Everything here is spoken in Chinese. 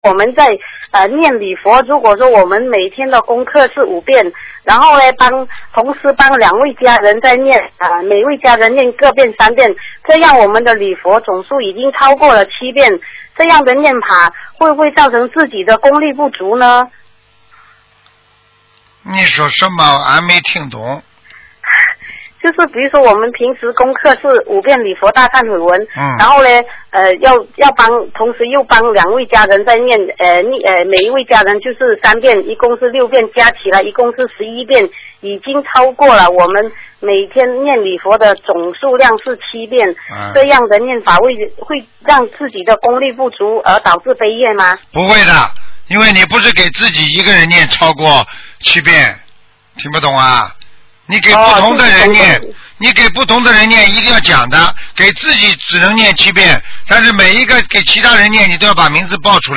我们在念礼佛，如果说我们每天的功课是5遍，然后呢同时帮2位家人在念每位家人念各遍3遍，这样我们的礼佛总数已经超过了7遍，这样的念法会不会造成自己的功力不足呢？ 你说什么？俺没听懂。 就是比如说我们平时功课是5遍礼佛大忏悔文，然后呢要同时又帮2位家人在念每一位家人就是3遍，一共是6遍，加起来一共是11遍，已经超过了我们每天念礼佛的总数量是7遍，这样的念法会让自己的功力不足而导致悲业吗？ 不会的，因为你不是给自己一个人念超过7遍，听不懂啊？你给不同的人念，你给不同的人念一定要讲的，给自己只能念7遍，但是每一个给其他人念，你都要把名字报出来。